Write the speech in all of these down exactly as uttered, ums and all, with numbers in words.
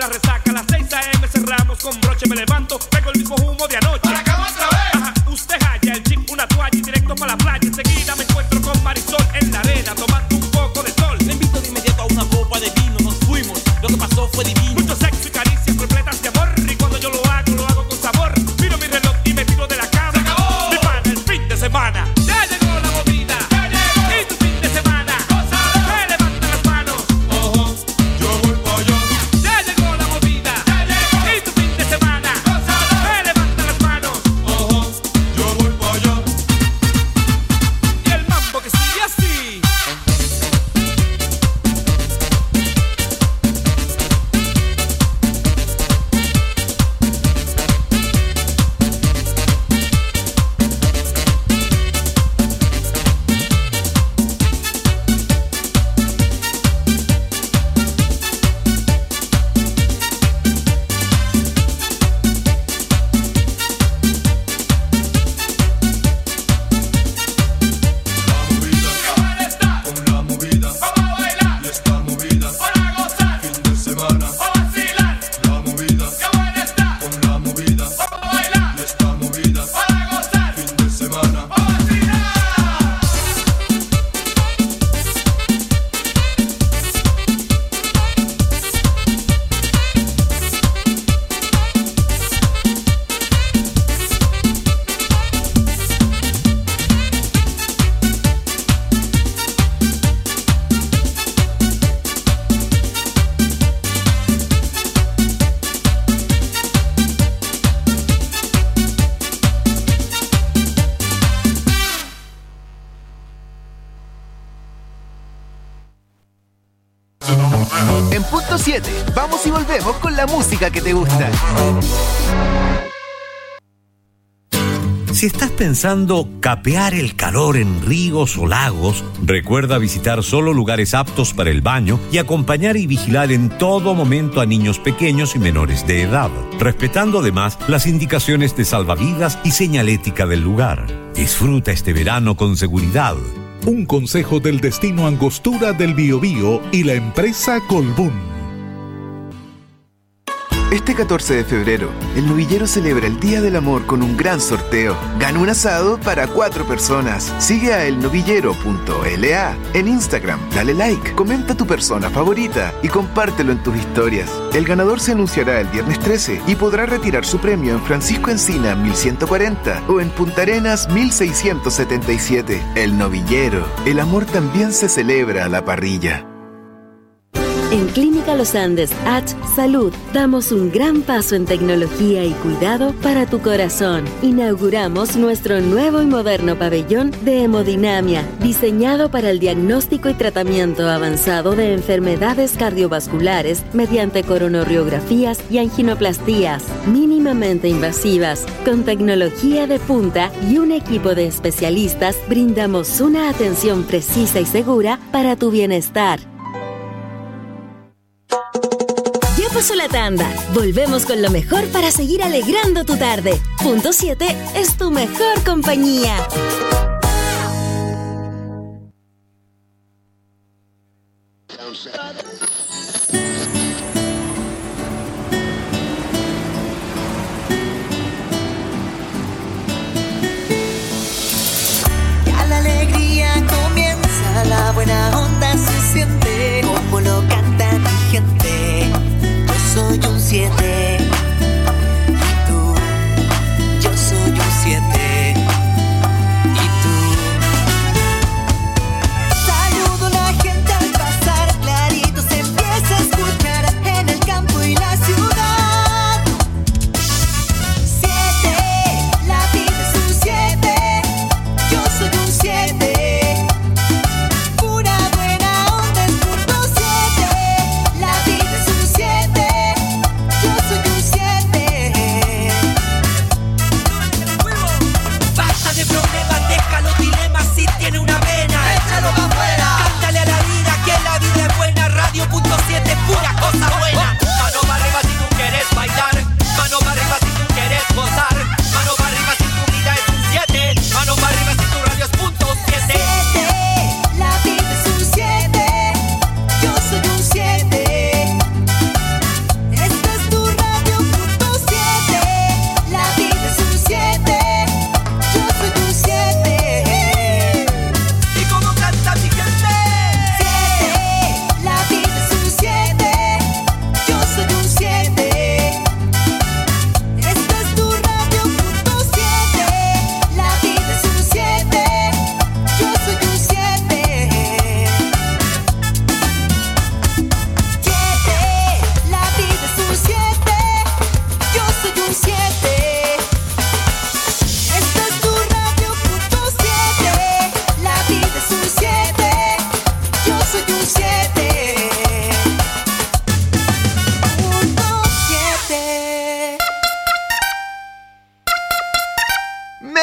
la resaca. A las seis a eme cerramos con broche. Me levanto, tengo el mismo humo de anoche. ¡Para acá otra vez! Ajá, usted halla el jeep, una toalla y directo para la playa. Enseguida me encuentro con Marisol en la arena, tomando un poco de sol. Le invito de inmediato a una copa de vino. Nos fuimos, lo que pasó fue divino. Mucho sexo y caricias repletas de amor. Y cuando yo lo hago, lo hago con sabor. Miro mi reloj y me tiro de la cama. ¡Se acabó! Mi pana, el fin de semana. ¡Ya llegó la movida! ¡Ya llegó! Y tu fin de semana. ¡Gózalo! Me levantan las manos. ¡Ojo! Yo voy pa' allá. Ya llegó la movida. ¡Ya llegó! Y tu fin de semana. ¡Gózalo! Me levantan las manos. ¡Ojo! Yo voy pa' allá. Y el mambo que sigue así. La movida, ¡Qué buena está! con la movida, Vamos a bailar. y esta movida, Para gozar. fin de semana. A vacilar. La movida, ¡Qué buena está! con la movida, Vamos a bailar. y esta movida, Para gozar. fin de semana. A vacilar. En punto siete, vamos y volvemos con la música que te gusta. Si estás pensando capear el calor en ríos o lagos, recuerda visitar solo lugares aptos para el baño y acompañar y vigilar en todo momento a niños pequeños y menores de edad, respetando además las indicaciones de salvavidas y señalética del lugar. Disfruta este verano con seguridad. Un consejo del destino Angostura del Biobío y la empresa Colbún. Este catorce de febrero, el novillero celebra el Día del Amor con un gran sorteo. Gana un asado para cuatro personas. Sigue a elnovillero punto la en Instagram, dale like, comenta tu persona favorita y compártelo en tus historias. El ganador se anunciará el viernes trece y podrá retirar su premio en Francisco Encina mil ciento cuarenta o en Punta Arenas mil seiscientos setenta y siete. El novillero. El amor también se celebra a la parrilla. En Clínica Los Andes H Salud damos un gran paso en tecnología y cuidado para tu corazón. Inauguramos nuestro nuevo y moderno pabellón de hemodinamia, diseñado para el diagnóstico y tratamiento avanzado de enfermedades cardiovasculares mediante coronariografías y anginoplastías mínimamente invasivas. Con tecnología de punta y un equipo de especialistas, brindamos una atención precisa y segura para tu bienestar. Ya pasó la tanda. Volvemos con lo mejor para seguir alegrando tu tarde. Punto siete es tu mejor compañía. Ya la alegría comienza, la buena onda se siente, como lo canta mi gente. Yo soy un siete, y tú, yo soy un siete, y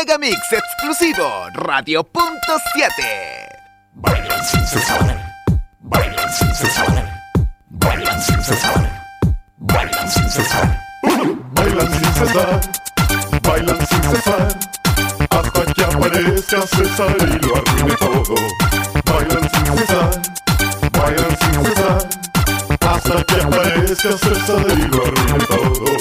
Megamix exclusivo Radio Punto siete. Bailan sin cesar, bailan sin cesar, bailan sin cesar, bailan sin cesar. Bailan sin cesar, bailan sin cesar, hasta que aparezca César y lo arruine todo. Bailan sin cesar, bailan sin cesar, hasta que aparezca César y lo arruine todo.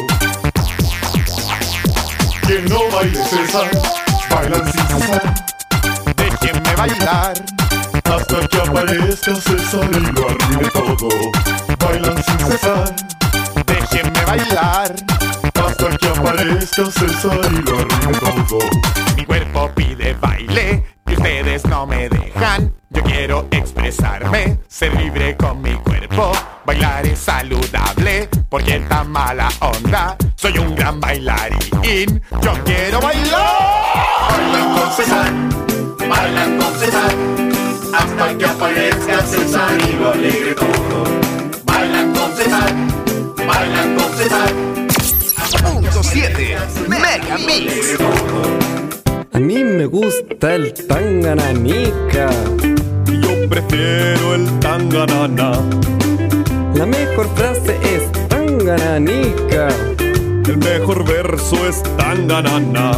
Que no baile César, bailan sin cesar, déjenme bailar, hasta que aparezca César y lo arruine todo. Bailan sin cesar, déjenme bailar, hasta que aparezca César y lo arruine todo. Mi cuerpo pide baile y ustedes no me dejan. Yo quiero expresarme, ser libre con mi cuerpo. Bailar es saludable, porque tan mala onda. Soy un gran bailarín, yo quiero bailar. Bailan con César, bailan con César, hasta que aparezca César y lo alegre todo. Bailan con César, bailan con César. Punto siete Megamix. A mí me gusta el tangananica. Yo prefiero el tanganana. La mejor frase es tangananica. El mejor verso es tanganana.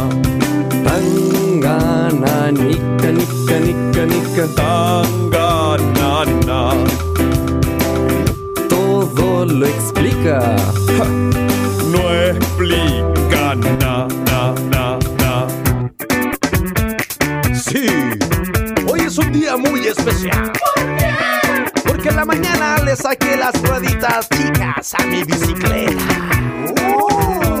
Tangananica, nica, nica, nica. Tanganana. Todo lo explica. Ja. No explica na, na, na, na. Sí, hoy es un día muy especial. ¿Por qué? Porque en la mañana le saqué las rueditas chicas a mi bicicleta. Uh.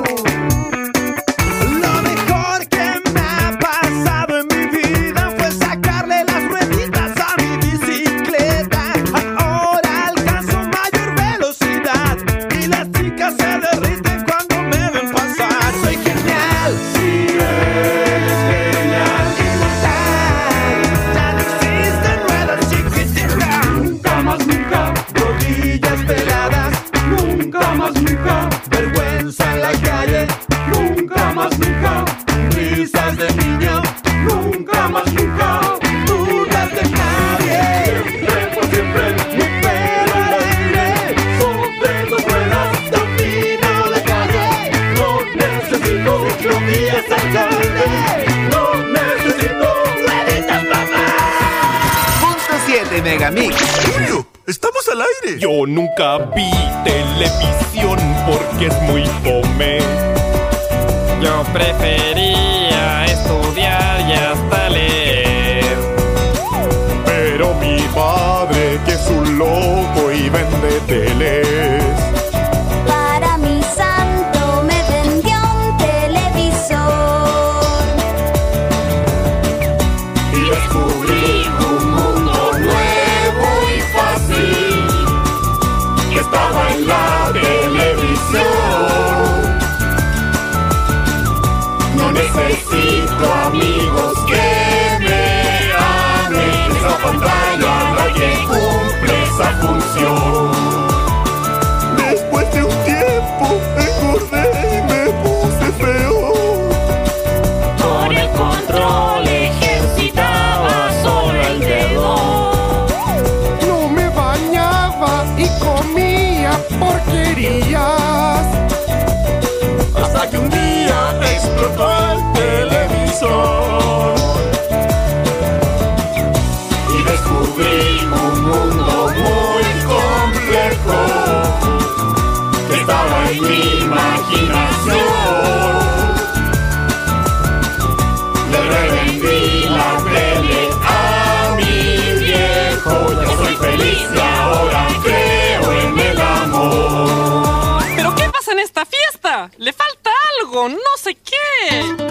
Lo mejor que me ha pasado en mi vida fue sacarle las rueditas a mi bicicleta. Ahora alcanzo mayor velocidad y las chicas se derriten cuando me ven pasar. Soy genial. Sí, eres genial. Ya no existen ruedas chiquititas. Nunca más, nunca. Rodillas peladas. Nunca más, nunca. Vergüenza en la calle. Nunca más, nunca. Risas de niño. Nunca más, nunca. Dudas de nadie. Siempre por siempre. Mi pelo al aire. Sobre dos ruedas. Camino de calle. No necesito rodillas al aire. No necesito rueditas, papá. Punto siete Megamix. Julio, estamos al aire. Yo nunca vi televisión porque es muy fome. Yo prefería estudiar y hasta leer. Pero mi padre, que es un loco y vende teles. Para mi santo me vendió un televisor. Y descubrí un mundo nuevo y fácil que estaba en la televisión. No necesito amigos que me amen. Esa pantalla la que cumple esa función. Después de un tiempo engordé y me puse feo. Con el control ejercitaba solo el dedo. No me bañaba y comía porquerías. Hasta que un día explotó el televisor. Y descubrí un mundo muy complejo que estaba en mi imaginación. Le revendí la tele a mi viejo. Yo soy feliz y ahora creo en el amor. ¿Pero qué pasa en esta fiesta? Le falta algo, no sé qué.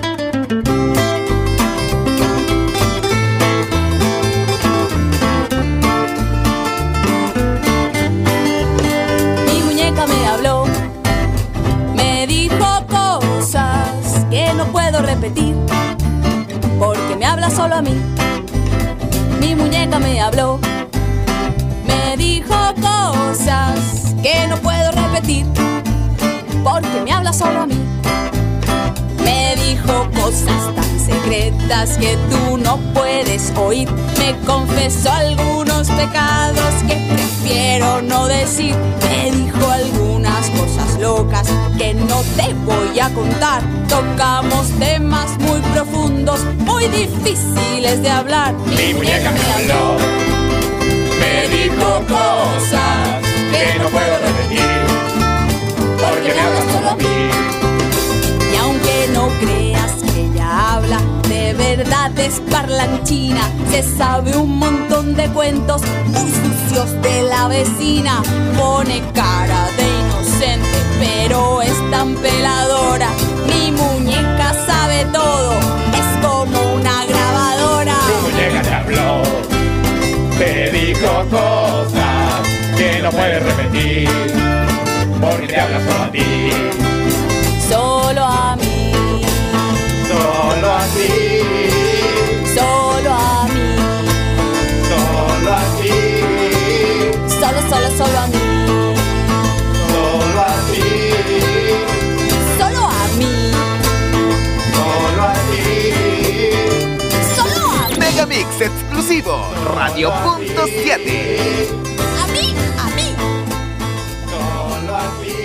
Mi muñeca me habló, me dijo cosas que no puedo repetir, porque me habla solo a mí. Mi muñeca me habló, me dijo cosas que no puedo repetir, porque me habla solo a mí. Me dijo cosas tan secretas secretas que tú no puedes oír. Me confesó algunos pecados que prefiero no decir. Me dijo algunas cosas locas que no te voy a contar. Tocamos temas muy profundos, muy difíciles de hablar. Mi muñeca me habló, me dijo cosas que no puedo repetir, porque me habla solo a mí. Y aunque no creas que ella habla, de verdad es parlanchina. Se sabe un montón de cuentos muy sucios de la vecina. Pone cara de inocente, pero es tan peladora. Mi muñeca sabe todo, es como una grabadora. Tu muñeca te habló, te dijo cosas que no puedes repetir, porque te habla solo a ti. Solo a mí. Solo a ti. Solo a mí. Solo a ti. Solo, solo, solo a mí. Solo a ti. Solo a mí. Solo a ti. Solo a mí. Megamix exclusivo, Radio Punto siete. A mí, a mí. Solo a ti.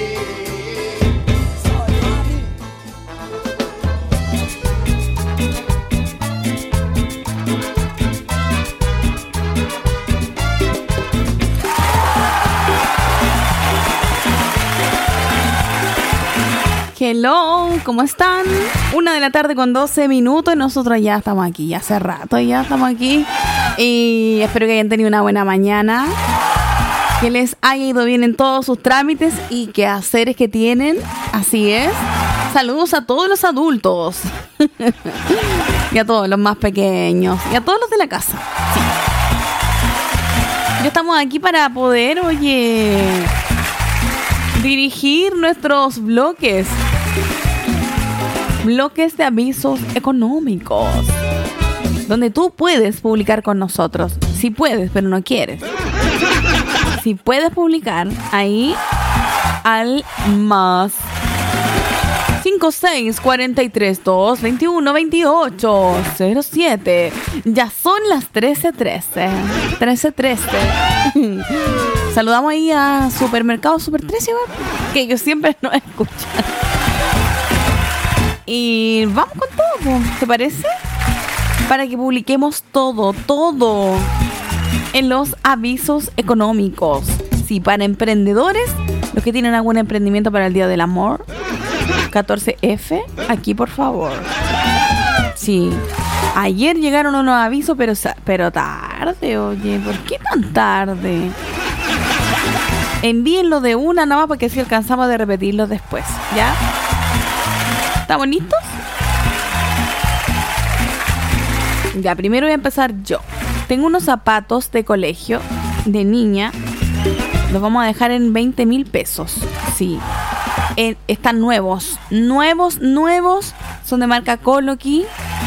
Hello, ¿cómo están? Una de la tarde con doce minutos y nosotros ya estamos aquí, ya hace rato ya estamos aquí y espero que hayan tenido una buena mañana, que les haya ido bien en todos sus trámites y quehaceres que tienen, así es. Saludos a todos los adultos y a todos los más pequeños y a todos los de la casa. Sí. Ya estamos aquí para poder, oye, dirigir nuestros bloques. Bloques de avisos económicos, donde tú puedes publicar con nosotros. Si puedes, pero no quieres. Si puedes publicar ahí al más cinco seis cuatro tres dos veintiuno veintiocho cero siete. Ya son las trece trece. trece trece. Saludamos ahí a Supermercado Super trece, que ellos siempre nos escuchan. Y vamos con todo, ¿te parece? Para que publiquemos todo, todo en los avisos económicos. Sí, para emprendedores, los que tienen algún emprendimiento para el Día del Amor, catorce F, aquí por favor. Sí, ayer llegaron unos avisos, pero, pero tarde, oye, ¿por qué tan tarde? Envíenlo de una nada más porque así alcanzamos de repetirlo después, ¿ya? ¿Estamos listos? Ya, primero voy a empezar yo. Tengo unos zapatos de colegio de niña. Los vamos a dejar en veinte mil pesos. Sí. Eh, están nuevos. Nuevos, nuevos. Son de marca Coloqui.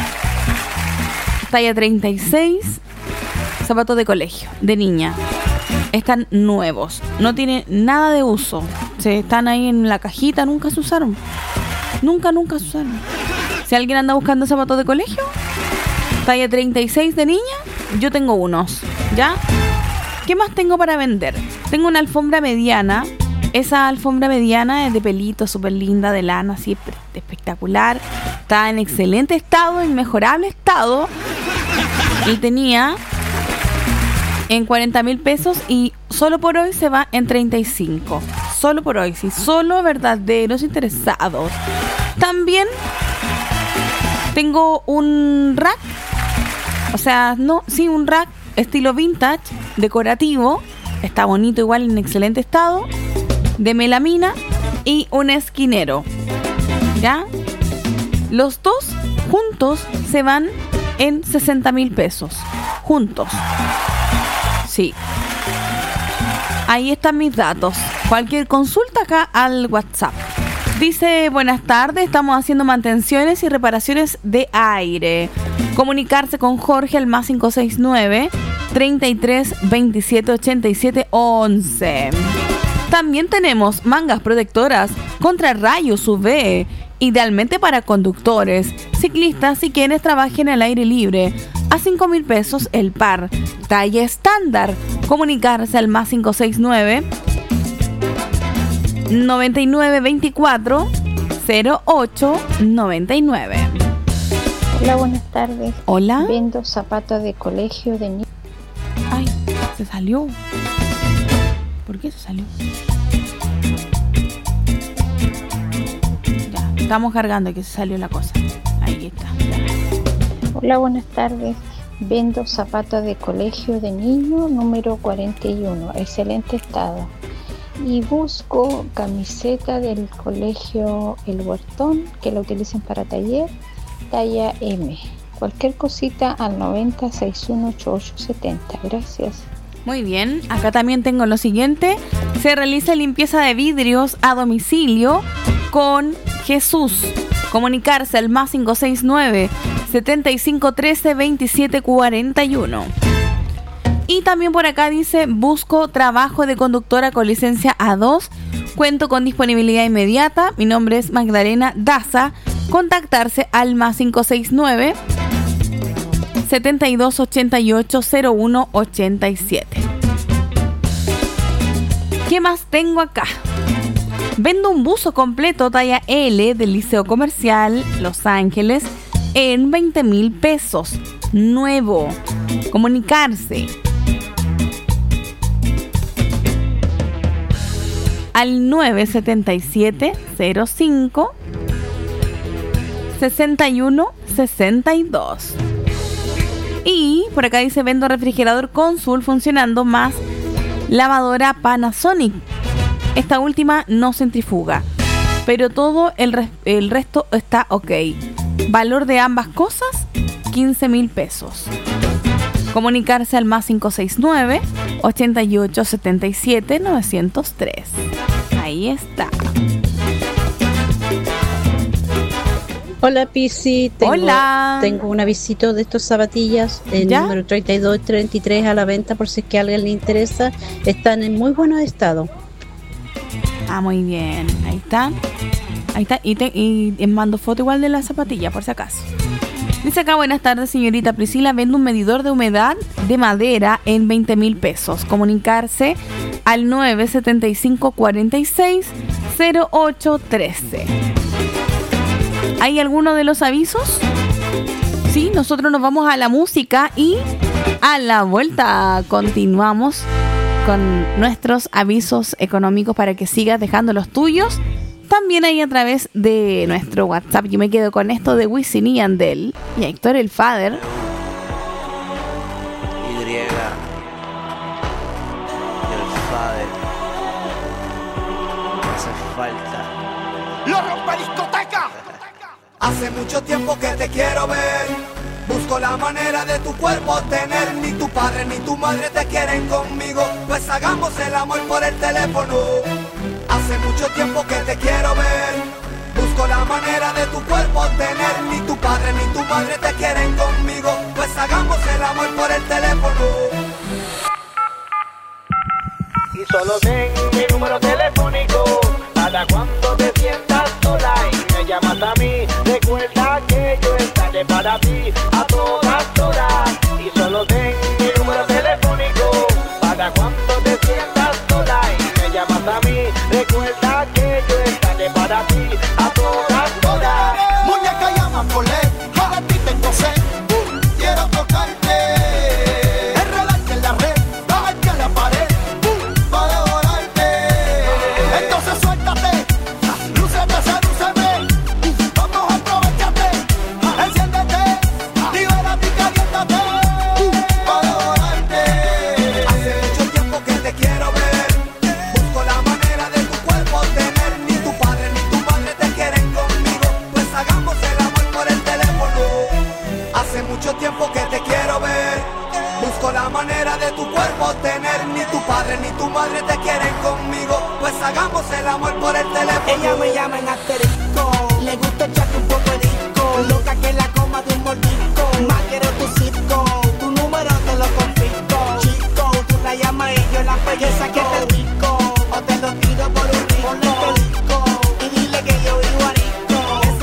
Talla treinta y seis. Zapatos de colegio de niña. Están nuevos. No tienen nada de uso. Se están ahí en la cajita. Nunca se usaron. Nunca, nunca se usaron. Si alguien anda buscando zapatos de colegio, talla treinta y seis de niña, yo tengo unos, ¿ya? ¿Qué más tengo para vender? Tengo una alfombra mediana. Esa alfombra mediana es de pelito, súper linda, de lana, así espectacular. Está en excelente estado, en mejorable estado. Y tenía en cuarenta mil pesos y solo por hoy se va en treinta y cinco. Solo por hoy, sí. Solo verdaderos interesados. También tengo un rack. O sea, no, sí, un rack estilo vintage, decorativo. Está bonito, igual en excelente estado. De melamina y un esquinero. ¿Ya? Los dos juntos se van en sesenta mil pesos. Juntos. Sí. Ahí están mis datos. Cualquier consulta acá al WhatsApp. Dice, buenas tardes, estamos haciendo mantenciones y reparaciones de aire. Comunicarse con Jorge al más cinco seis nueve, treinta y tres, veintisiete, ochenta y siete, once. También tenemos mangas protectoras contra rayos U V idealmente para conductores, ciclistas y quienes trabajen al aire libre, a cinco mil pesos el par. Talla estándar. Comunicarse al más cinco seis nueve, noventa y nueve veinticuatro, cero ocho noventa y nueve. Hola, buenas tardes. Hola. Vendo zapatos de colegio de niños. Ay, se salió. ¿Por qué se salió? Ya, estamos cargando que se salió la cosa. Ahí está. Ya. Hola, buenas tardes. Vendo zapatos de colegio de niño número cuarenta y uno, excelente estado. Y busco camiseta del colegio El Huertón, que la utilicen para taller, talla M. Cualquier cosita al noventa sesenta y uno ochenta y ocho setenta. Gracias. Muy bien, acá también tengo lo siguiente. Se realiza limpieza de vidrios a domicilio con Jesús. Comunicarse al más cinco seis nueve, setenta y cinco trece, veintisiete cuarenta y uno. Y también por acá dice, busco trabajo de conductora con licencia A dos. Cuento con disponibilidad inmediata. Mi nombre es Magdalena Daza. Contactarse al más cinco seis nueve, setenta y dos ochenta y ocho, cero uno ochenta y siete. ¿Qué más tengo acá? Vendo un buzo completo talla L del Liceo Comercial Los Ángeles en veinte mil pesos. Nuevo. Comunicarse al nueve setenta y siete, cero cinco, sesenta y uno sesenta y dos. Y por acá dice, vendo refrigerador Consul funcionando más lavadora Panasonic. Esta última no centrifuga, pero todo el, re- el resto está ok. Valor de ambas cosas, quince mil pesos. Comunicarse al más cinco seis nueve, ochenta y ocho setenta y siete, novecientos tres. Ahí está. Hola Pisi, tengo, Hola. tengo un avisito de estos zapatillas, el ¿Ya? número treinta y dos treinta y tres a la venta por si es que a alguien le interesa. Están en muy buen estado. Ah, muy bien. Ahí están. Ahí está. Y, te, y, y mando foto igual de la zapatilla, por si acaso. Dice acá, buenas tardes, señorita Priscila. Vendo un medidor de humedad de madera en veinte mil pesos. Comunicarse al nueve setenta y cinco cuarenta y seis, cero ocho trece. ¿Hay alguno de los avisos? Sí, nosotros nos vamos a la música y a la vuelta continuamos con nuestros avisos económicos para que sigas dejando los tuyos. También ahí a través de nuestro WhatsApp. Yo me quedo con esto de Wisin y Yandel y Héctor el Father. Y. El Father. Hace falta. ¡Lo rompe discoteca! Hace mucho tiempo que te quiero ver. Busco la manera de tu cuerpo tener. Ni tu padre ni tu madre te quieren conmigo. Pues hagamos el amor por el teléfono. Hace mucho tiempo que te quiero ver. Busco la manera de tu cuerpo tener. Ni tu padre ni tu madre te quieren conmigo. Pues hagamos el amor por el teléfono. Y solo ten mi número telefónico para cuando te sientas sola y me llamas a mí. Recuerda que yo estaré para ti a todas horas. Y solo ten mi número telefónico para cuando te sientas sola y me llamas a mí. Recuerda que yo estaré para ti a todas horas. Muñeca llama por ley, para ti tengo sed. Uh, quiero tocarte, enredarte en la red, bajarte a la pared, uh, para devorarte. Entonces suéltate, lúceme, sedúceme, uh, vamos a aprovecharte, enciéndete, libérate y caliéntate, uh, para devorarte. Hace mucho tiempo que te quiero ver, busco la manera de tu cuerpo tener. Ni tu padre ni tu madre te quieren conmigo, pues hagamos el amor por el teléfono. Hace mucho tiempo que te quiero ver, busco la manera de tu cuerpo tener. Ni tu padre ni tu madre te quieren conmigo, pues hagamos el amor por el teléfono. Ella me llama en asterisco, le gusta echarte un poco de disco, loca que la coma de un mordisco. Más quiero tu circo, tu número te lo confisco. Chico, tú la llamas y yo la belleza que te disco, o te lo tiro por un rico. Ponle este disco y dile que yo vivo arisco.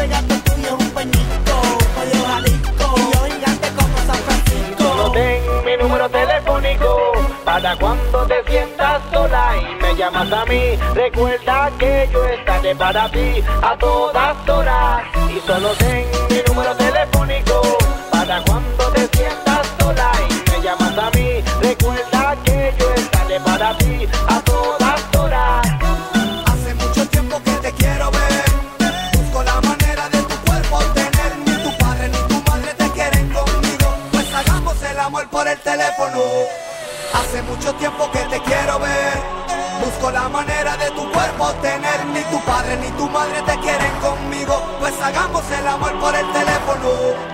mí. Recuerda que yo estaré para ti a todas horas. Y solo ten mi número telefónico para cuando te sientas sola y me llamas a mí. Recuerda que yo estaré para ti a todas horas. Hace mucho tiempo que te quiero ver. Busco la manera de tu cuerpo tener. Ni tu padre ni tu madre te quieren conmigo. Pues hagamos el amor por el teléfono. Hace mucho tiempo que te quiero ver. Busco la manera de tu cuerpo tener. Ni tu padre ni tu madre te quieren conmigo. Pues hagamos el amor por el teléfono.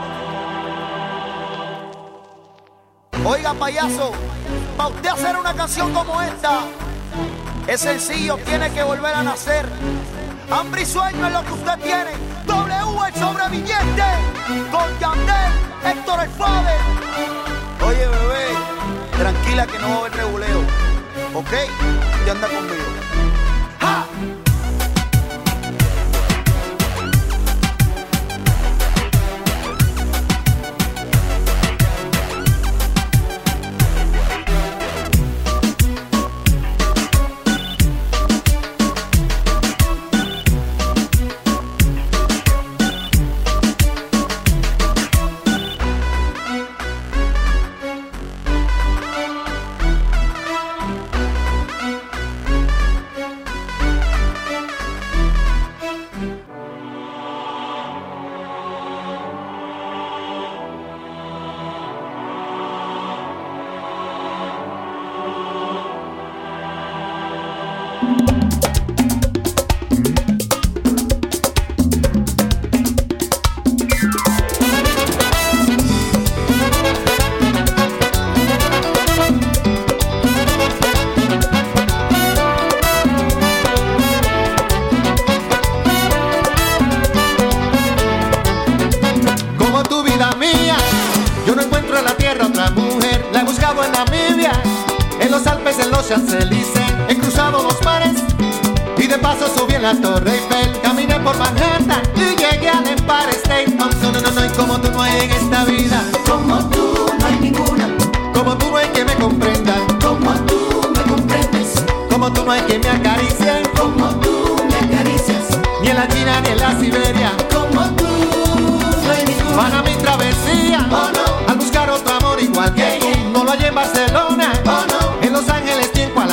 Oiga, payaso, para usted hacer una canción como esta es sencillo, tiene que volver a nacer. Hambre y sueño es lo que usted tiene. W el sobreviviente con Yandel, Héctor el Fader. Oye, bebé, tranquila que no va a haber reguleo, ¿ok? Ya anda conmigo. ¡Ja! Champs-Élysées, he cruzado los mares y de paso subí en la Torre Eiffel. Caminé por Manhattan y llegué al Empire State. Oh, no, no, no, no, y como tú no hay en esta vida. Como tú no hay ninguna. Como tú no hay que me comprenda. Como tú me comprendes. Como tú no hay que me acaricie. Como tú me acaricias. Ni en la China ni en la Siberia. Como tú no hay ninguna. Para mi travesía, oh, no. Al buscar otro amor igual que tú. No lo hallé en Barcelona, oh, no. En Los Ángeles,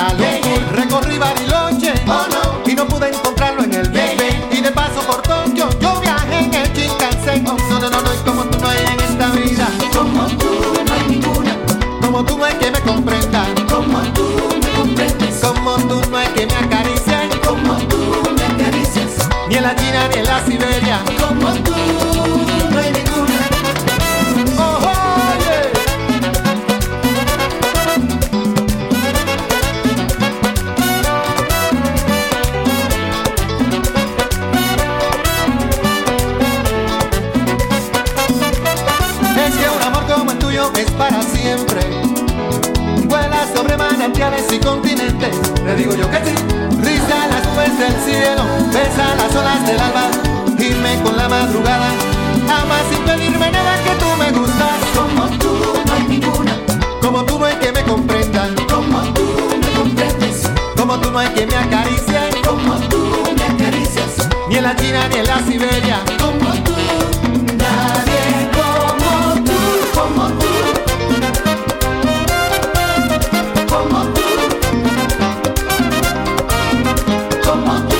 recorrí Bariloche, oh, no. Y no pude encontrarlo en el Big Ben. Y de paso por Tokio yo viajé en el Shinkansen. Oh, no, no, no, no, y como tú no hay en esta vida. Como tú no hay ninguna. Como tú no hay que me comprenda. Como tú me comprendes. Como tú no hay que me acaricie. Como tú me acaricias. Ni en la China ni en la Siberia. Como tú no hay ninguna. Oh, oh, yeah. Es para siempre. Vuela sobre manantiales y continentes. Le digo yo que sí. Risa las nubes del cielo, besa las olas del alba, gime con la madrugada. Ama sin pedirme nada, que tú me gustas. Como tú no hay ninguna. Como tú no hay que me comprenda. Como tú me comprendes. Como tú no hay que me acaricie. Como tú me acaricias. Ni en la China ni en la Siberia. Como tú. Nadie como tú. Como tú. Como tú, como tú,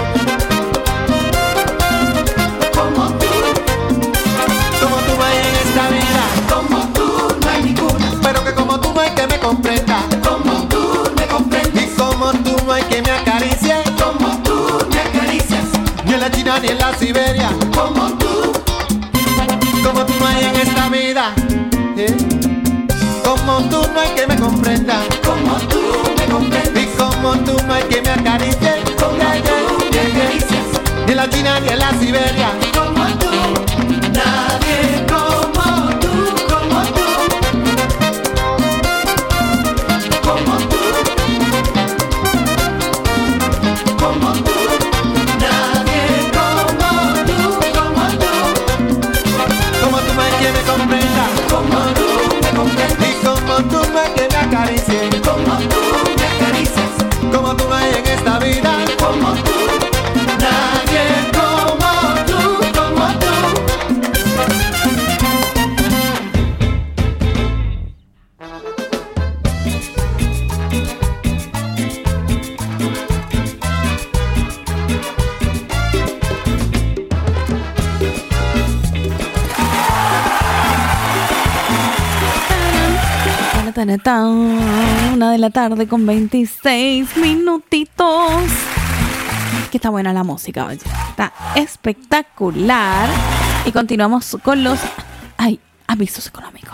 como tú, como tú no hay en esta vida, como tú no hay ninguna, pero que como tú no hay que me comprenda, como tú me comprendes, y como tú no hay que me acaricie, como tú me acaricias, ni en la China ni en la Siberia, como tú, como tú no hay en esta vida, ¿eh? Como tú no hay que me comprenda. Como tú me comprendes. Y como tú no hay que me acaricie. Como tú me acaricias. Ni en la China ni en la Siberia. Como tú. Nadie como tú. Como tú. Como tú. Como tú. Nadie como tú. Como tú. Como tú no hay que me comprenda. Como tú me comprendes. Y como tú no hay que me acaricie. Como tú me acaricias. Como tú no hay en esta taratán, una de la tarde con veintiséis minutitos. Que está buena la música, oye. Está espectacular. Y continuamos con los ay, avisos económicos.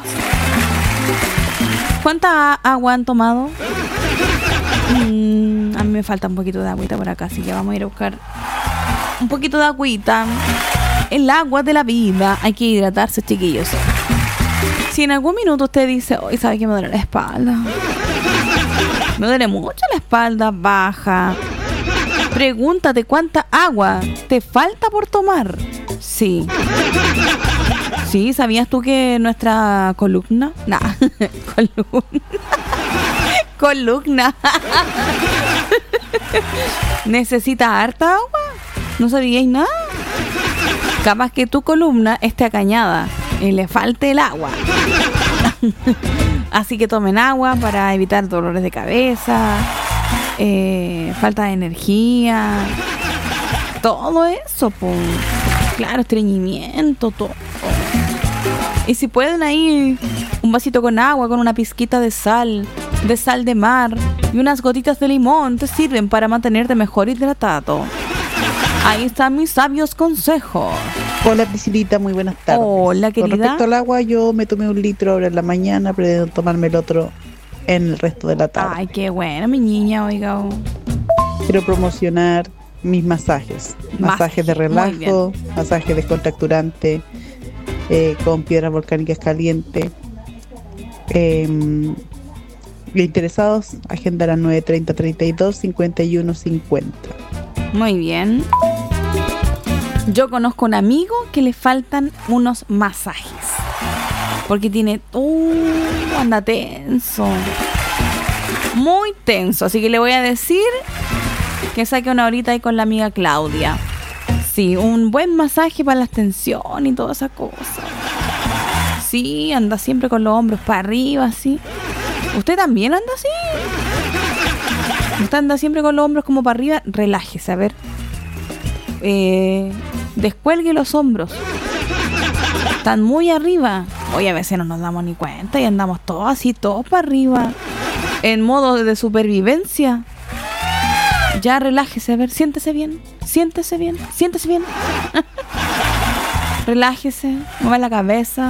¿Cuánta agua han tomado? Mm, a mí me falta un poquito de agüita por acá, así que vamos a ir a buscar un poquito de agüita. El agua de la vida. Hay que hidratarse, chiquillos. Si en algún minuto usted dice, hoy sabe que me duele la espalda, me duele mucho la espalda baja, pregúntate cuánta agua te falta por tomar. Sí. Sí, ¿sabías tú que nuestra columna? Nah, columna. Columna. ¿Necesita harta agua? ¿No sabíais nada? Capaz que tu columna esté acañada y le falte el agua. Así que tomen agua para evitar dolores de cabeza, eh, falta de energía, todo eso, pues. Claro, estreñimiento, todo. Y si pueden ahí un vasito con agua, con una pizquita de sal, de sal de mar y unas gotitas de limón, te sirven para mantenerte mejor hidratado. Ahí están mis sabios consejos. Hola Priscilita, muy buenas tardes. Hola, querida. Con respecto al agua, yo me tomé un litro ahora en la mañana, pretendo tomarme el otro en el resto de la tarde. Ay, qué bueno, mi niña, oiga. Quiero promocionar mis masajes. Masajes de relajo, masajes descontracturante, eh, con piedras volcánicas calientes. Eh, interesados, agenda a las nueve treinta, treinta y dos, cincuenta y uno, cincuenta. Muy bien. Yo conozco un amigo que le faltan unos masajes. Porque tiene... Uh, anda tenso. Muy tenso. Así que le voy a decir que saque una horita ahí con la amiga Claudia. Sí, un buen masaje para la tensión y toda esa cosa. Sí, anda siempre con los hombros para arriba, así. ¿Usted también anda así? ¿Usted anda siempre con los hombros como para arriba? Relájese, a ver. Eh, descuelgue los hombros. Están muy arriba. Hoy a veces no nos damos ni cuenta y andamos todos así, todos para arriba. En modo de supervivencia. Ya relájese, a ver, siéntese bien. Siéntese bien, siéntese bien. Relájese, mueva la cabeza.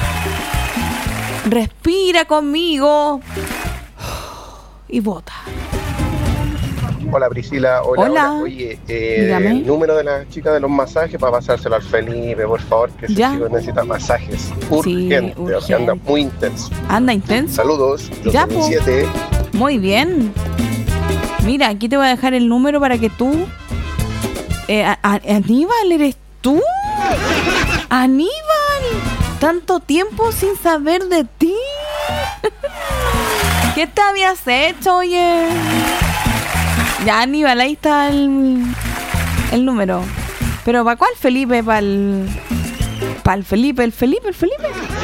Respira conmigo. Y bota. Hola Priscila, hola, hola. hola. Oye, eh, el número de la chica de los masajes para pasárselo al Felipe, por favor, que ese chico necesita masajes urgentes, sí, o sea, anda muy intenso. Anda intenso. Saludos, los ya, veintisiete. Muy bien. Mira, aquí te voy a dejar el número para que tú... Eh, a, a, Aníbal, ¿eres tú? Aníbal, tanto tiempo sin saber de ti. ¿Qué te habías hecho, oye? Ya, Aníbal, ahí está el, el número. ¿Pero para cuál, Felipe? ¿Para el, para el Felipe? ¿El Felipe? ¿El Felipe?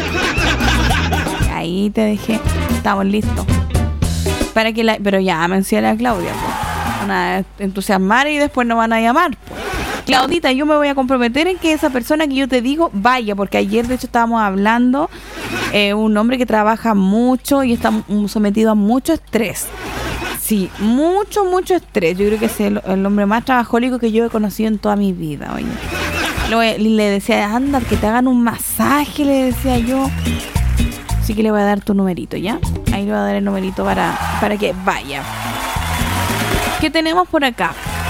Ahí te dejé. Estamos listos. Para que la, pero ya, menciona a Claudia. Pues. Van a entusiasmar y después no van a llamar. Pues. Claudita, yo me voy a comprometer en que esa persona que yo te digo vaya, porque ayer de hecho estábamos hablando, eh, un hombre que trabaja mucho y está sometido a mucho estrés. Sí, mucho, mucho estrés. Yo creo que es el, el hombre más trabajólico que yo he conocido en toda mi vida, oye. Lo, le decía, anda, que te hagan un masaje, le decía yo. Así que le voy a dar tu numerito, ¿ya? Ahí le voy a dar el numerito para, para que vaya. ¿Qué tenemos por acá?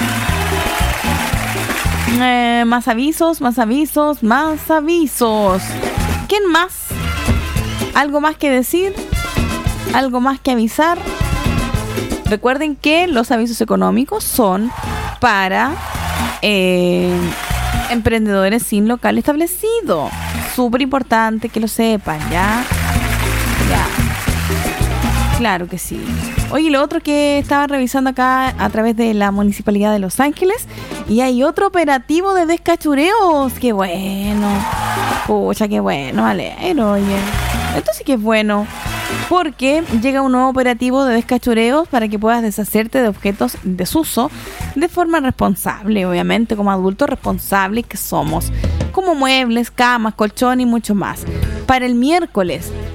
Eh, más avisos, más avisos, más avisos. ¿Quién más? ¿Algo más que decir? ¿Algo más que avisar? Recuerden que los avisos económicos son para eh, emprendedores sin local establecido. Súper importante que lo sepan, ¿ya? Ya. Claro que sí. Oye, lo otro que estaba revisando acá a través de la Municipalidad de Los Ángeles, y hay otro operativo de descachureos. ¡Qué bueno! Pucha, qué bueno, alegro, oye. Esto sí que es bueno, porque llega un nuevo operativo de descachureos para que puedas deshacerte de objetos en desuso de forma responsable, obviamente, como adultos responsables que somos, como muebles, camas, colchón y mucho más. Para el miércoles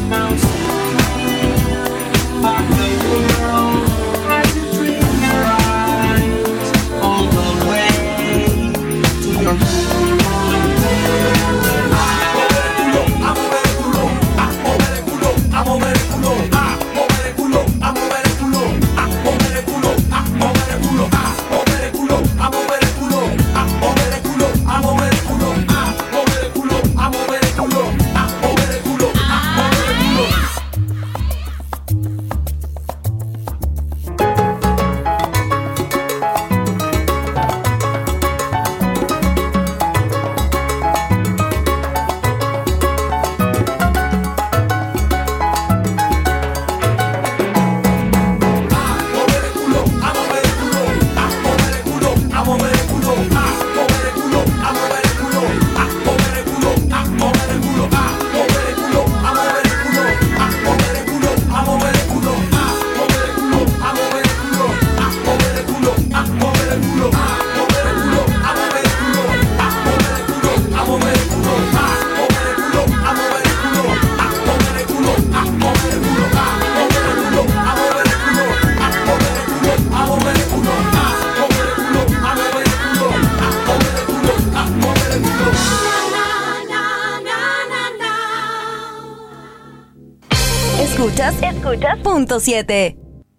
Escuchas, escuchas, punto siete.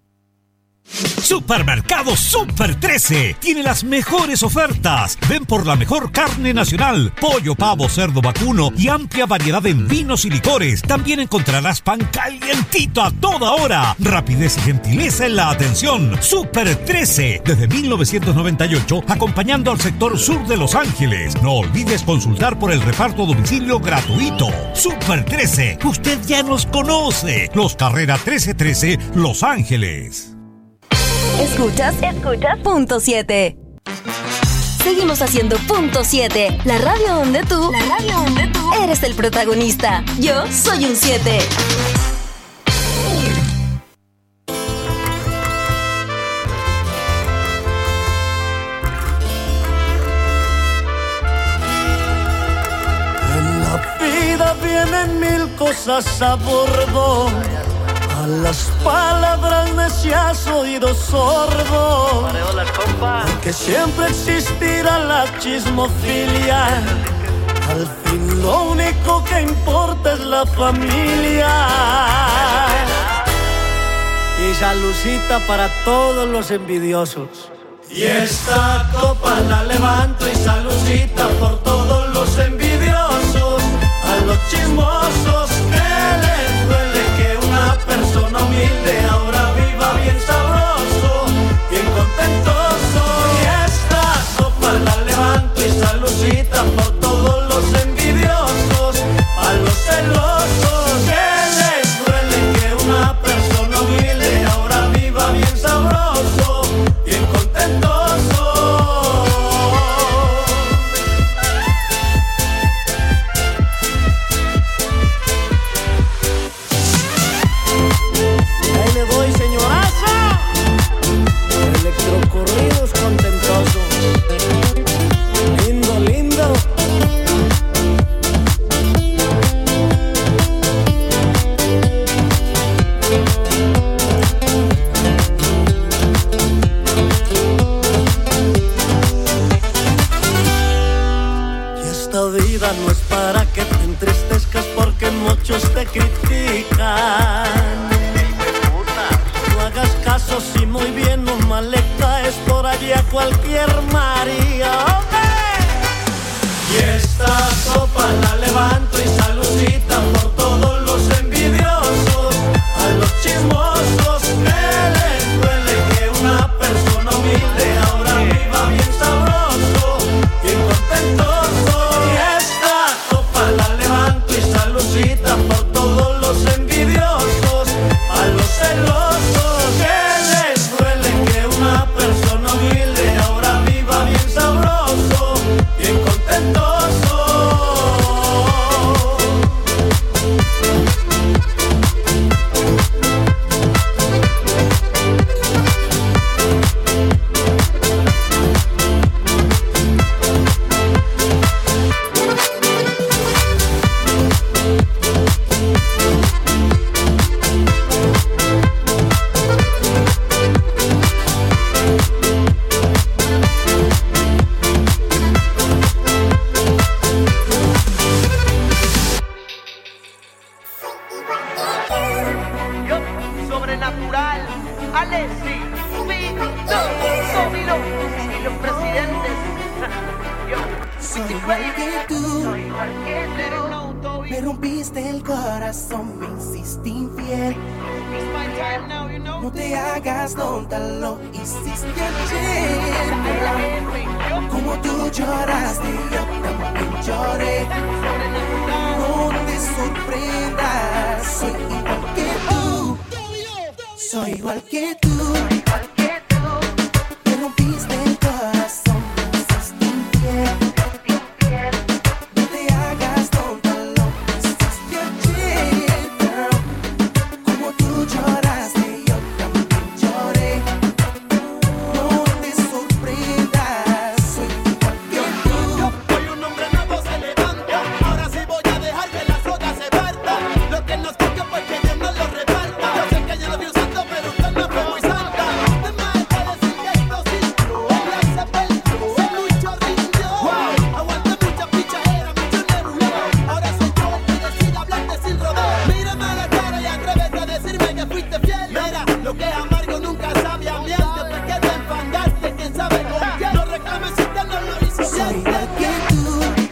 Supermercado Super trece tiene las mejores ofertas. Ven por la mejor carne nacional, pollo, pavo, cerdo, vacuno y amplia variedad en vinos y licores. También encontrarás pan calientito a toda hora. Rapidez y gentileza en la atención. Super trece, desde mil novecientos noventa y ocho, acompañando al sector sur de Los Ángeles. No olvides consultar por el reparto a domicilio gratuito. Super trece, usted ya nos conoce. Los Carrera trece trece, Los Ángeles. Escuchas, escuchas, punto siete. Seguimos haciendo punto siete, la radio donde tú, la radio donde tú eres el protagonista. Yo soy un siete. En la vida vienen mil cosas a bordo. A las palabras necias oído sordo, que siempre existirá la chismofilia. Al fin lo único que importa es la familia. Y salucita para todos los envidiosos. Y esta copa la levanto y salucita por todos los envidiosos. A los chismosos que les duele que una persona humilde ahora viva bien sabroso, bien contentoso. Y esta copa la levanto y salucita por todos los envidiosos. A los celosos que les duele que una persona humilde ahora viva bien sabroso, bien contentoso. Electrocorridos contentosos. Lindo, lindo. Y esta vida no es para que te entristezcas porque muchos te critican. No hagas caso si muy bien o mal le caes por allí a cualquier María. Y esta copa la levanto y salucita por todos los envidiosos. A los chismosos que les duele que una persona humilde ahora viva bien sabroso, bien contentoso. Y esta copa la levanto y salucita por todos los envidiosos. A los celosos que les duele que una persona humilde ahora viva bien sabroso, Soy igual que tú, me rompiste el corazón, me hiciste infiel. No te hagas tonta, lo hiciste ayer. Como tú lloraste, yo también lloré. No te sorprendas, soy igual que tú. Soy igual que tú. Me rompiste el corazón, me hiciste infiel. No te hagas tonta, lo hiciste ayer, girl. Como tú lloraste, yo también lloré. No te sorprendas, soy igual que tú. Hoy un hombre nuevo se levanta. Ahora sí voy a dejar que las otras se partan. Lo que nos toca pues que Dios nos lo reparta. Yo sé que yo lo vi usando, pero usted no fue muy santa. De más que decir que esto sí, ella se perdió. Se mucho rindió. Aguanté mucha pichadera, mucho nervio. Ahora soy yo el que decide hablarte sin rodeo. Mírame a la cara y atrévete a decirme que fuiste fiel. Mira, lo que es amargo nunca sabe a miel. Después que te enfangaste, quién sabe con quién. No reclames si usted no lo hizo Soy bien. igual que tú.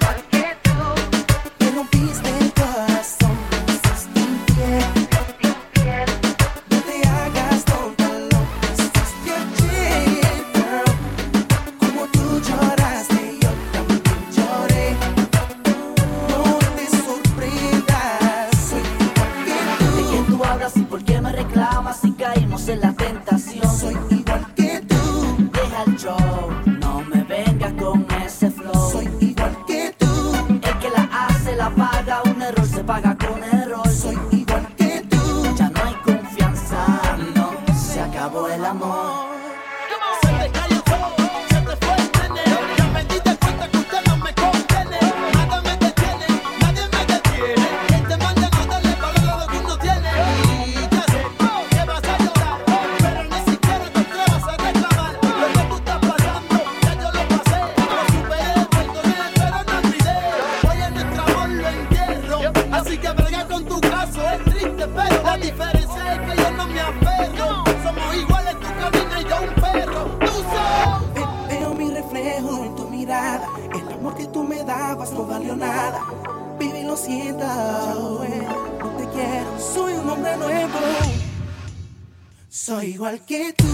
Me rompiste el corazón, me hiciste infiel. No te hagas tonta, lo hiciste ayer, girl. Como tú lloraste, yo también lloré. No te sorprendas, soy igual que tú. ¿De quién tú hablas y por qué me reclamas si caímos en la tentación? Soy igual que tú. Deja el show, no me vengas con ese flow. Soy igual que tú. El que la hace la paga, un error se paga con error. Soy igual que tú. Ya no hay confianza, no, se acabó el amor. Se te cayó todo, se te fue el nene. Ya me di de cuenta que usted no me contiene. Nada me detiene, nadie me detiene. Quien te manda a no darle valor a lo que uno tiene. Y ya sé que vas a llorar, pero ni siquiera te atrevas a reclamar. Lo que tú estás pasando, ya yo lo pasé. Lo superé, perdoné, pero no olvidé. Hoy en nuestro amor lo entierro. Así que brega con tu caso, es triste, pero la diferencia es que yo no me aferro. Somos iguales, tú caminas y yo un perro. Tú sabes. Ve- Veo mi reflejo en tu mirada. El amor que tú me dabas no valió nada. Baby, lo siento, no te quiero. Soy un hombre nuevo. Soy igual que tú.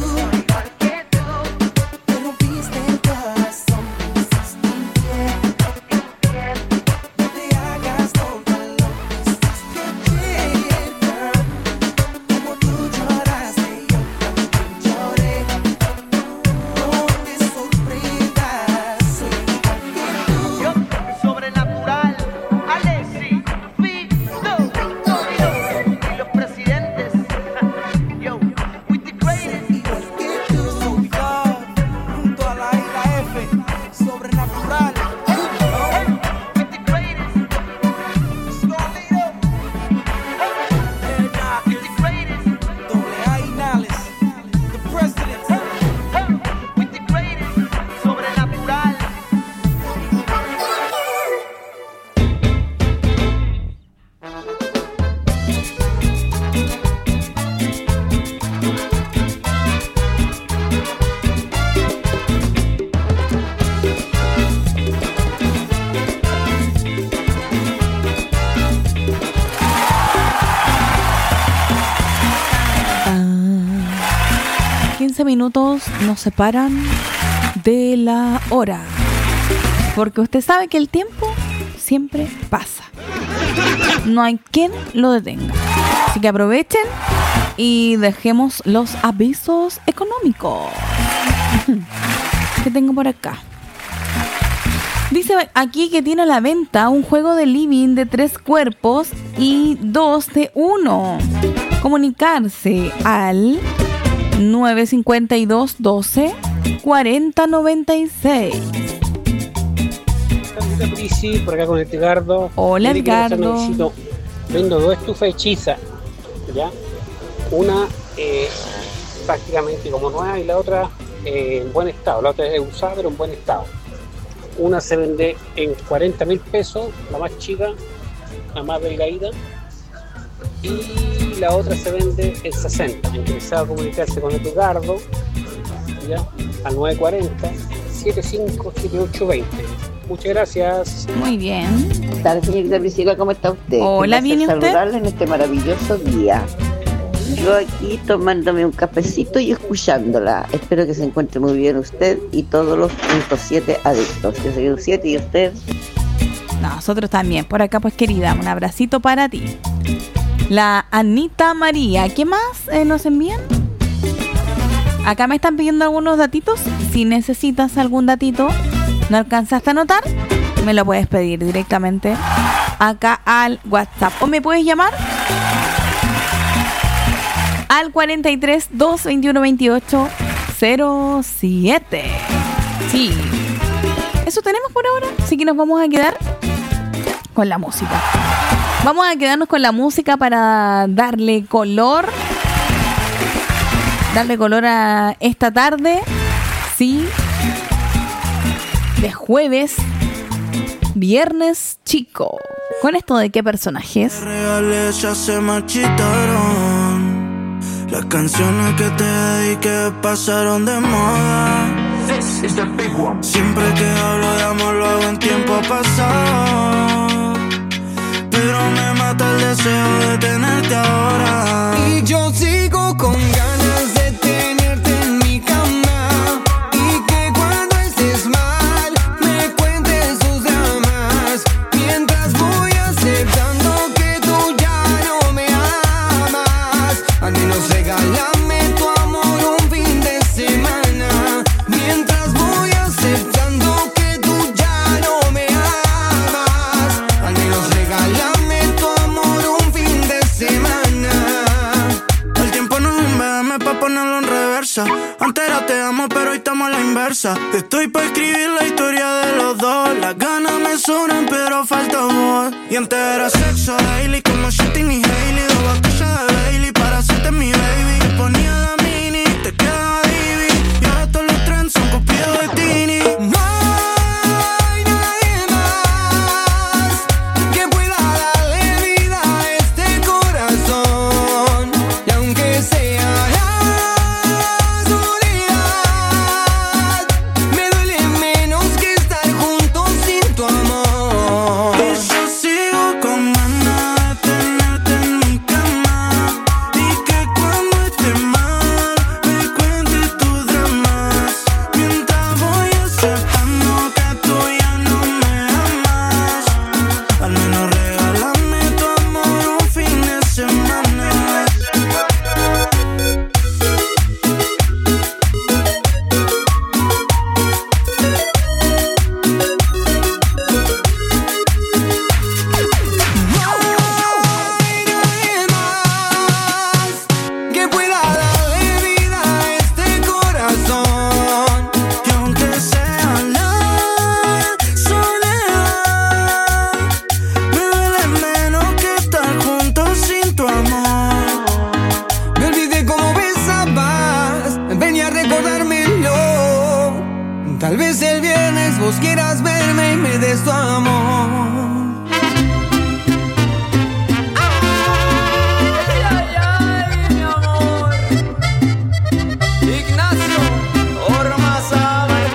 Me rompiste el corazón, me hiciste infiel. No te hagas tonta, lo hiciste ayer, girl. Como tú lloraste, yo también lloré. No te sorprendas, soy igual que tú. Yo, sobrenatural, Alexi, Vito, Victorio y los presidentes. Yo, with the greatest. Igual que tú. Soy God, junto a la isla F. Sobrenatural. With the greatest. Escondido. With the greatest. Doble A y Nales. The president. With the greatest. Sobrenatural. quince minutos nos separan de la hora. Porque usted sabe que el tiempo siempre pasa. No hay quien lo detenga. Así que aprovechen y dejemos los avisos económicos. ¿Qué tengo por acá? Dice aquí que tiene a la venta un juego de living de tres cuerpos y dos de uno. Comunicarse al nueve cinco dos, doce, cuarenta, noventa y seis. Prisi, por acá con Edgardo. Hola, Mire que no Edgardo. necesito- Vendo dos estufas hechizas, ¿ya? Una eh, prácticamente como nueva y la otra eh, en buen estado. La otra es usada pero en buen estado. Una se vende en cuarenta mil pesos, la más chica, la más delgadita. Y la otra se vende en sesenta. Interesado a comunicarse con Edgardo, ¿ya? Al nueve cuarenta, setenta y cinco, setenta y ocho, veinte. Muchas gracias. Muy bien. Buenas tardes, señorita Priscila, ¿cómo está usted? Hola, bien, ¿y usted? Saludarle en este maravilloso día. Yo aquí tomándome un cafecito y escuchándola. Espero que se encuentre muy bien usted y todos los punto siete adictos. Yo soy un siete y usted. Nosotros también. Por acá, pues, querida, un abracito para ti. La Anita María. ¿Qué más eh, nos envían? Acá me están pidiendo algunos datitos. Si necesitas algún datito, no alcanzaste a anotar, me lo puedes pedir directamente acá al WhatsApp. O me puedes llamar al cuarenta y tres, dos veintiuno, veintiocho cero siete. Sí. Eso tenemos por ahora. Así que nos vamos a quedar con la música. Vamos a quedarnos con la música para darle color. Darle color a esta tarde. Sí. De jueves. Viernes chico. ¿Con esto de qué personajes? Reales ya se marchitaron. Las canciones que te dediqué pasaron de moda. Siempre que hablo de amor lo hago en tiempo pasado. Pero me mata el deseo de tenerte ahora. Y yo sigo con ganas de tenerte en mi cama. Y que cuando estés mal me cuentes tus dramas. Mientras voy aceptando que tú ya no me amas. Al menos regálame tu amor un fin de semana. Mientras voy aceptando que tú ya no me amas. Al menos regálame tu amor un fin de semana. El tiempo no es un meme pa' ponerlo en reversa. Antes era te amo pero hoy estamos a la inversa. Estoy pa' escribir la historia de los dos. Las ganas me sobran pero falta voz. Y antes era sexo daily como Shitting y Hailey. Dos botellas de Bailey para hacerte mi baby. Te ponía la mini, te quedaba divi. Y ahora todos los trends son copiados de Tini. No hay nadie más que pueda darle vida a este corazón. Y aunque sea la soledad, me duele menos que estar juntos sin tu amor. Y yo sigo con ganas de tenerte en mi cama. Y que cuando esté mal me cuentes tus dramas. Mientras voy aceptando que tú ya no me amas. Al menos regálame tu amor un fin de semana. Que pueda darle vida a este corazón. Y aunque sea la soledad, me duele menos que estar juntos sin tu amor. Me olvidé cómo besabas, ven a recordármelo. Tal vez el viernes vos quieras verme y me des tu amor. Ignacio Ormazábal el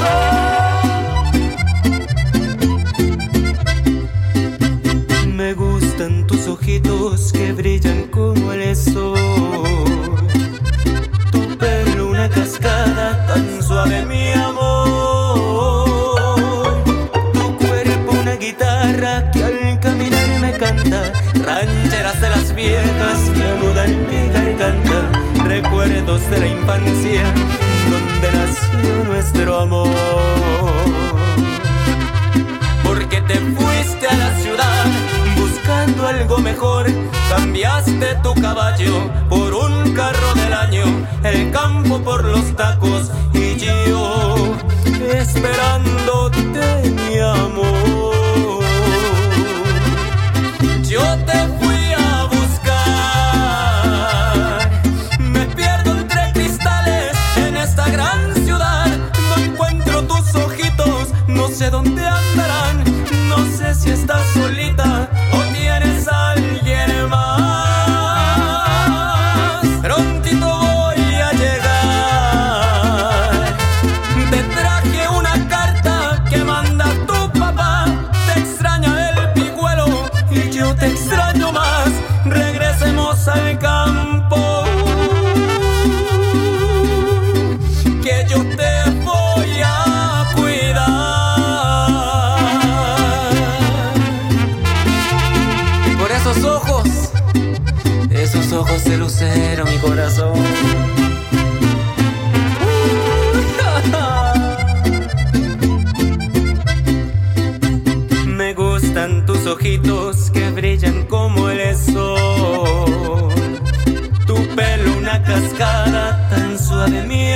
corazón. Me gustan tus ojitos que brillan como el sol. Tu pelo una cascada tan suave, mi amor. Tu cuerpo una guitarra que al caminar me canta. Rancheras de las viejas que anudan mi garganta. Recuerdos de la infancia donde nació nuestro amor. Porque te fuiste a la ciudad buscando algo mejor. Cambiaste tu caballo por un carro del año. El campo por los tacos y yo esperándote, mi amor. Yo te fui a buscar. Me pierdo entre cristales en esta gran ciudad. No encuentro tus ojitos, no sé dónde andarán. No sé si estás solita o tienes a alguien más. Prontito voy a llegar. Te traje una carta que manda tu ojos de lucero, mi corazón. Me gustan tus ojitos que brillan como el sol. Tu pelo una cascada tan suave, mi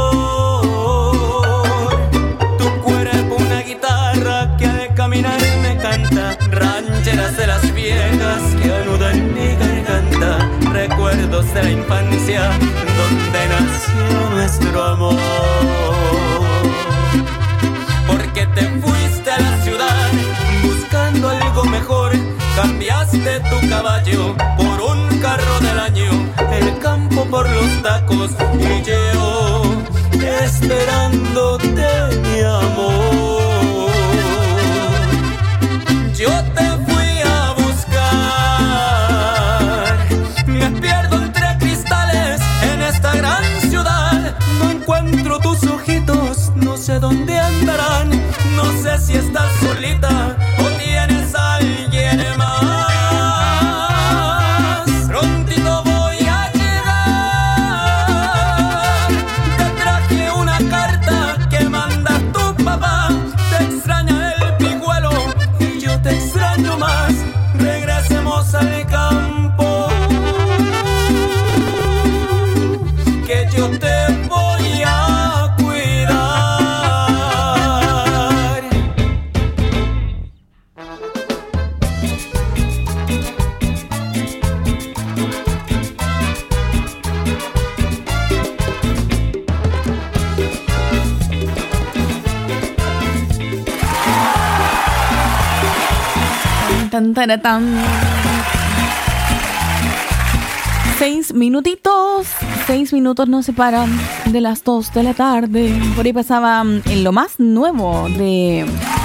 amor. Tu cuerpo una guitarra que al caminar me canta. Rancheras de las viejas que anudan mi garganta. Recuerdos de la infancia donde nació nuestro amor. Porque te fuiste a la ciudad buscando algo mejor. Cambiaste tu caballo por un carro del año, el campo por los tacos y yo esperándote, mi amor. Yo te fui a buscar, me pierdo entre cristales en esta gran ciudad. No encuentro tus ojitos, no sé dónde andarán. No sé si estás solita o tienes a alguien más. Prontito voy a llegar. Te traje una carta que manda tu papá. Te extraña el pijuelo y yo te extraño más. Regresemos al campo, que yo te voy a cuidar. Tan, tan, tan. Seis minutitos, seis minutos nos separan de las dos de la tarde. Por ahí pasaba en lo más nuevo de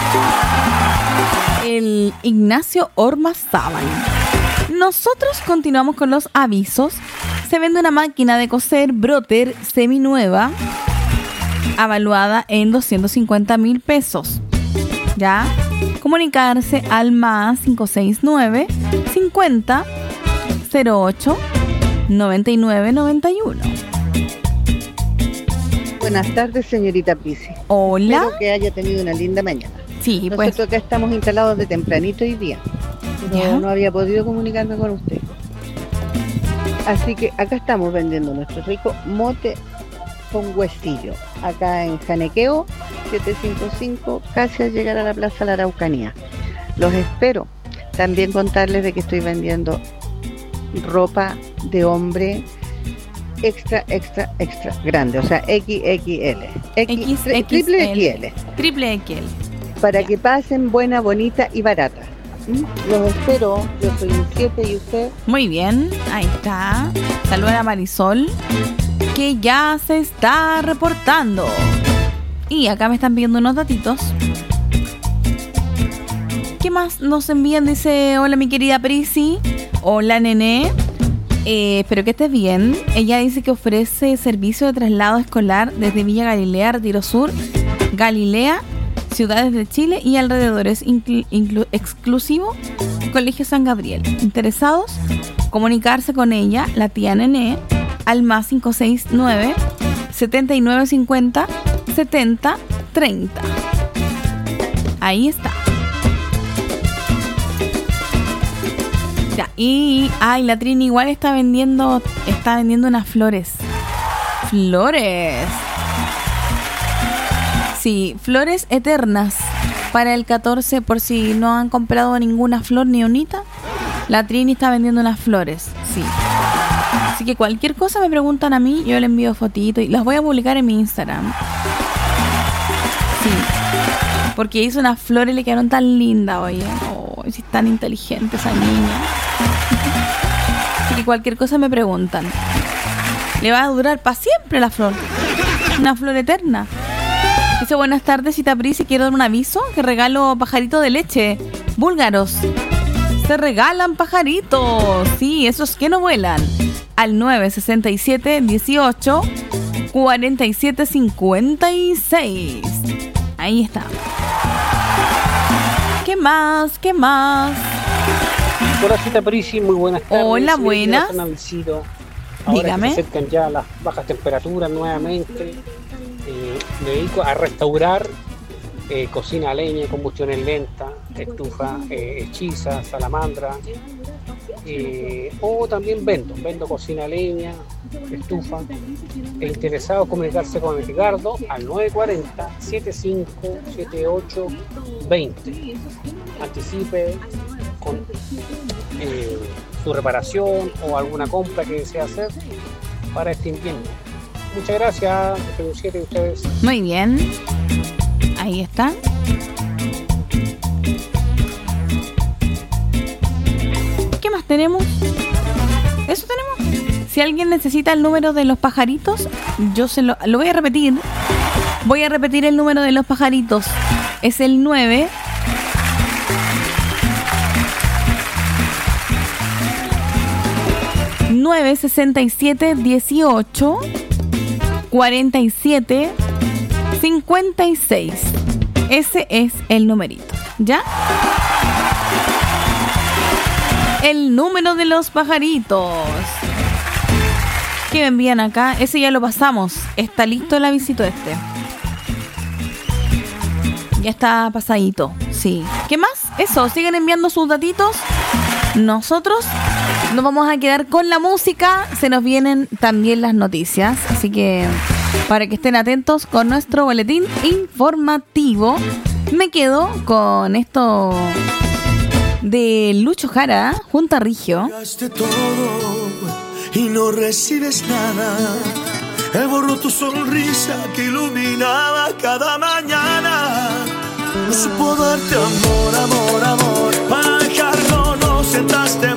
el Ignacio Ormazábal. Nosotros continuamos con los avisos. Se vende una máquina de coser Brother seminueva, avaluada en doscientos cincuenta mil pesos. ¿Ya? Comunicarse al más cinco seis nueve, cincuenta, cero ocho, noventa y nueve noventa y uno. Buenas tardes, señorita Prisi. Hola. Espero que haya tenido una linda mañana. Sí, Nosotros pues. acá estamos instalados de tempranito hoy día. ¿Ya? No, no había podido comunicarme con usted. Así que acá estamos vendiendo nuestro rico mote con huesillo. Acá en Janequeo setecientos cincuenta y cinco, casi al llegar a la Plaza La Araucanía. Los espero. También contarles de que estoy vendiendo ropa de hombre extra, extra, extra grande, o sea, equis equis ele, X, tri- triple equis ele, triple equis ele, para que pasen buena, bonita y barata. ¿Mm? Los espero. Yo soy un siete y usted. Muy bien, ahí está. Saluda a Marisol, que ya se está reportando. Y acá me están pidiendo unos datitos. ¿Qué más nos envían? Dice, hola mi querida Prisi. Hola nene. Eh, espero que estés bien. Ella dice que ofrece servicio de traslado escolar desde Villa Galilea, Retiro Sur, Galilea, ciudades de Chile y alrededores, inclu- inclu- exclusivo Colegio San Gabriel. ¿Interesados? Comunicarse con ella, la tía Nené, al más cinco seis nueve, setenta y nueve cincuenta, setenta treinta. Ahí está. Ya, y ay, la Trini igual está vendiendo, está vendiendo unas flores. Flores. Sí, flores eternas para el catorce, por si no han comprado ninguna flor ni unita. La Trini está vendiendo unas flores, sí. Así que cualquier cosa me preguntan a mí, yo le envío fotitos y las voy a publicar en mi Instagram. Sí, porque hizo unas flores y le quedaron tan lindas, oye. Oh, si es tan inteligente esa niña. Así que cualquier cosa me preguntan. Le va a durar para siempre la flor. Una flor eterna. Dice, buenas tardes, Cita Prisi, quiero dar un aviso que regalo pajarito de leche búlgaros. Se regalan pajaritos, sí, esos que no vuelan. Al nueve sesenta y siete, dieciocho, cuarenta y siete, cincuenta y seis. Ahí está. ¿Qué más? ¿Qué más? Hola, Cita Prisi, muy buenas tardes. Hola, Soy buenas. San Avilcito. Ahora Dígame. que se acercan ya las bajas temperaturas nuevamente, eh, me dedico a restaurar eh, cocina a leña, combustiones lentas, estufa eh, hechiza, salamandra, eh, o también vendo, vendo cocina a leña, estufa. E interesado comunicarse con Edgardo al nueve cuatro cero, setenta y cinco, setenta y ocho, veinte. Anticipe con eh, su reparación o alguna compra que desea hacer para este invierno. Muchas gracias, F siete y ustedes. Muy bien. Ahí está. ¿Qué más tenemos? Eso tenemos. Si alguien necesita el número de los pajaritos, yo se lo, lo voy a repetir. Voy a repetir el número de los pajaritos. Es el nueve nueve sesenta y siete dieciocho cuarenta y siete cincuenta y seis. Ese es el numerito, ¿ya? El número de los pajaritos que me envían acá, ese ya lo pasamos. Está listo el avisito este. Ya está pasadito, sí. ¿Qué más? Eso, siguen enviando sus datitos. Nosotros nos vamos a quedar con la música. Se nos vienen también las noticias. Así que para que estén atentos con nuestro boletín informativo. Me quedo con esto de Lucho Jara junto a Rigio. Gaste todo y no recibes nada. Él borró tu sonrisa que iluminaba cada mañana. No supo darte amor, amor, amor. Para dejarlo no sentaste